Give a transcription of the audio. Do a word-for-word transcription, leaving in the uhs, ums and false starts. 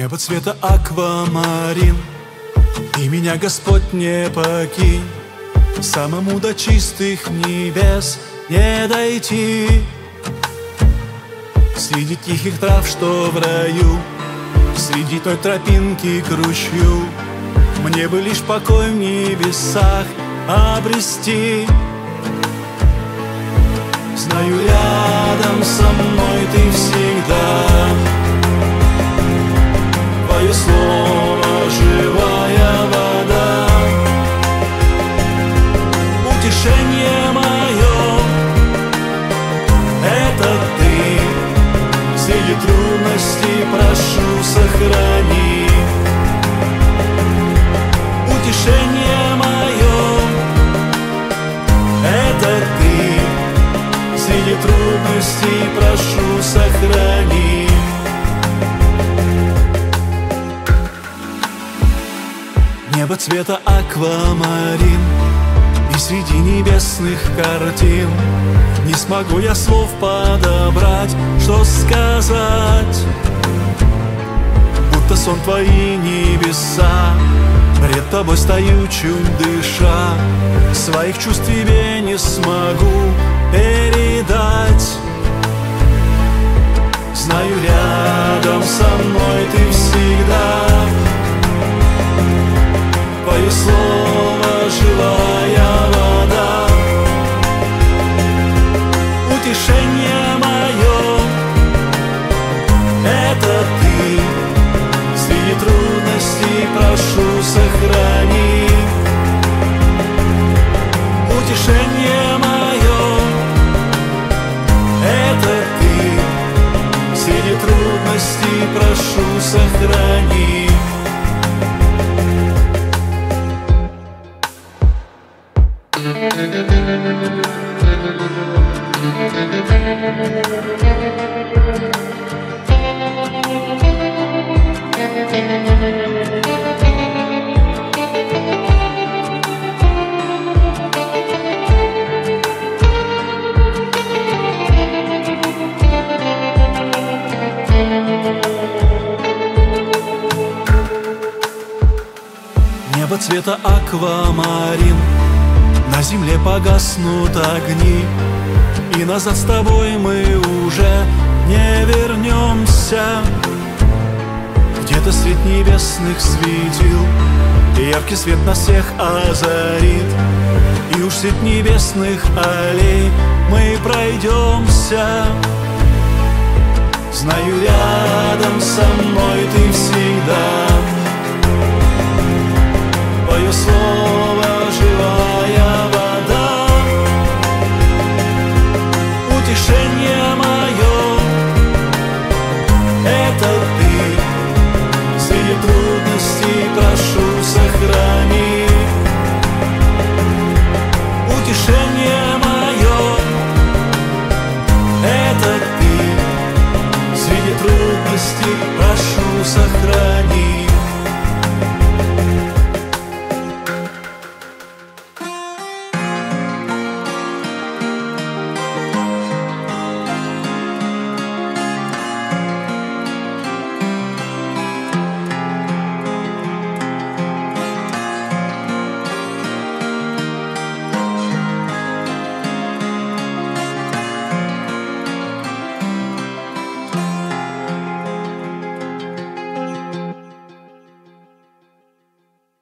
Небо цвета аквамарин, и меня Господь не покинь. Самому до чистых небес не дойти. Среди тихих трав, что в раю, среди той тропинки к ручью, мне бы лишь покой в небесах обрести. Знаю, рядом со мной ты всегда. Твое слово — живая вода. Утешение мое — это ты. Среди трудностей прошу, сохрани. Утешение мое — это ты. Среди трудностей прошу, сохрани. Небо цвета аквамарин, и среди небесных картин не смогу я слов подобрать, что сказать. Будто сон твои небеса, пред тобой стою, чуть дыша. Своих чувств тебе не смогу передать. Знаю, рядом со мной ты всегда. Твое слово — живая вода. Утешение мое — это ты. Среди трудностей прошу, сохрани. Утешение мое — это ты. Среди трудностей прошу, сохрани. Небо цвета аквамарин, на земле погаснут огни, и назад с тобой мы уже не вернемся. Где-то свет небесных светил, и яркий свет нас всех озарит, и уж средь небесных аллей мы пройдемся. Знаю, рядом со мной ты всегда. Твое слово — живая вода. Утешение мое — это ты. Среди трудностей прошу, сохрани. Утешение